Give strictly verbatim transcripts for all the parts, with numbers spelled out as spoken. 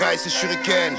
Hey, c'est Shuriken.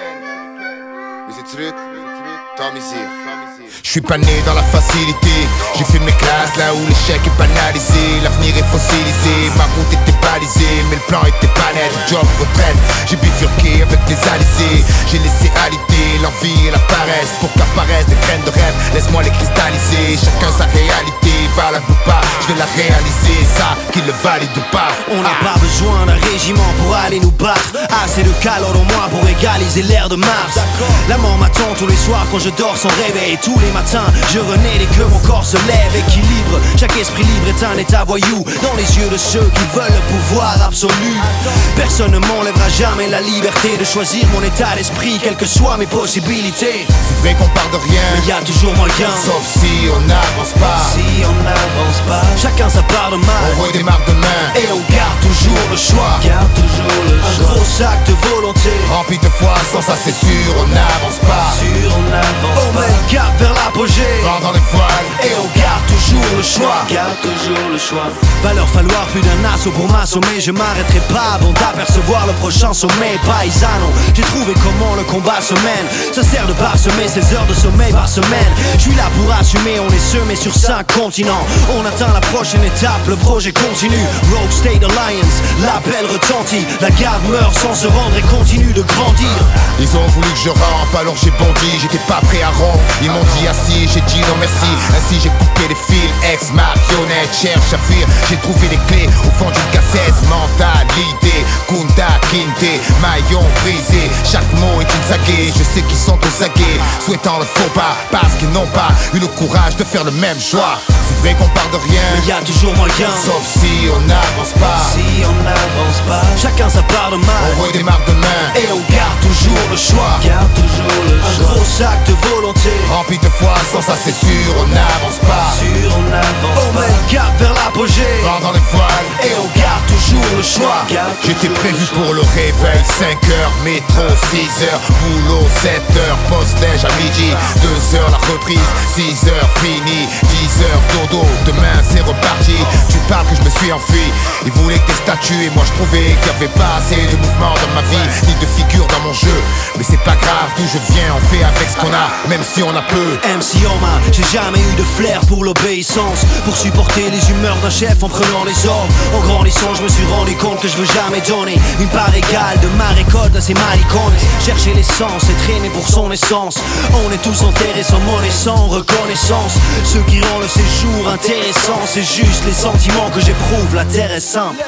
Wir sind zurück. Tommy Zir. Je suis pas né dans la facilité. J'ai fait mes classes là où l'échec est banalisé. L'avenir est fossilisé, ma route était balisée. Mais le plan était pas net, job, retraite. J'ai bifurqué avec des alizés. J'ai laissé aliter l'envie et la paresse pour qu'apparaissent des graines de rêve. Laisse-moi les cristalliser, chacun sa réalité. Valable ou pas, je vais la réaliser. Ça, qu'il le valide ou pas. On n'a ah. pas besoin d'un régiment pour aller nous battre. Assez de calor au moins pour égaliser l'air de Mars. La mort m'attend tous les soirs quand je dors sans réveil. Tous les matins, je renais dès que mon corps se lève. Équilibre, chaque esprit libre est un état voyou dans les yeux de ceux qui veulent le pouvoir absolu. Personne ne m'enlèvera jamais la liberté de choisir mon état d'esprit, quelles que soient mes possibilités. C'est vrai qu'on part de rien, mais y a toujours moyen. Sauf si on n'avance pas. Si on n'avance pas, chacun sa part de mal. On redémarre demain et on garde toujours le choix. Garde toujours le choix. Un gros sac de volonté rempli de foi, sans ça c'est sûr on n'avance pas. Sûr on n'avance on pas. On met le cap vers l'apogée, vent dans les voiles et on garde toujours le choix. Garde toujours le choix. Va leur falloir plus d'un assaut pour m'assommer. Je m'arrêterai pas avant d'apercevoir le prochain sommet. Paisano, j'ai trouvé comment le combat se mène. Ça sert de parsemer ces heures de sommeil par semaine. Je suis là pour assumer, on est semé sur cinq continents. On atteint la prochaine étape, le projet continue. Rogue State Alliance, l'appel retentit. La garde meurt sans se rendre et continue de grandir. Ils ont voulu que je rampe, alors j'ai bondi. J'étais pas prêt à rompre, ils m'ont dit assis. J'ai dit non merci, ainsi j'ai coupé les fils. Ex-marionnette, cherche à fuir. J'ai trouvé les clés au fond d'une cassette. Mentalité, Kunta Kinte, maillon brisé. Chaque mot est une saguée, je sais qu'ils sont aux aguets, souhaitant le faux pas, parce qu'ils n'ont pas eu le courage de faire le même choix. C'est vrai qu'on part de rien, mais y a toujours moyen. Sauf si on n'avance pas. Si on n'avance pas, chacun sa part de mal. On redémarre demain et on garde toujours le choix. Garde toujours le choix. Un gros sac de volonté rempli de foi, sans ça c'est sûr on n'avance pas. Sûr on n'avance on pas. On met le cap vers l'apogée, vent dans les voiles et on garde toujours le choix. J'étais prévu pour le réveil, cinq heures, métro, six heures, boulot, sept heures, post-déj à midi, deux heures la reprise, six heures fini, dix heures dodo, demain c'est reparti. Tu parles que je me suis enfui, ils voulaient que des statues et moi je trouvais qu'il n'y avait pas assez de mouvement dans ma vie, ni de figure dans mon jeu. Mais c'est pas grave, d'où je viens, on fait avec ce qu'on a, même si on a peu. M C Oma, j'ai jamais eu de flair pour l'obéissance, pour supporter les humeurs d'un chef en prenant les ordres. En grandissant je me suis rendu compte que je veux jamais donner une part égale de ma récolte à ces malicones. Chercher l'essence et traîner pour son essence. On est tous enterrés sans monnaie, sans reconnaissance. Ce qui rend le séjour intéressant, c'est juste les sentiments que j'éprouve. La terre est simple.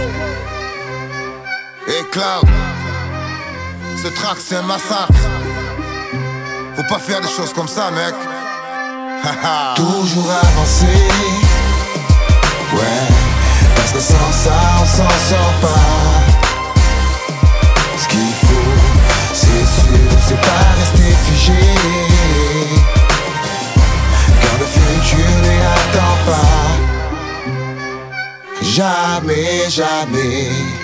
Hey Cloud, ce track c'est un massacre. Faut pas faire des choses comme ça mec. Toujours avancer, ouais, parce que sans ça on s'en sort pas. Ce qu'il faut, c'est sûr, c'est pas rester figé, car le futur ne attend pas. Jamais, jamais.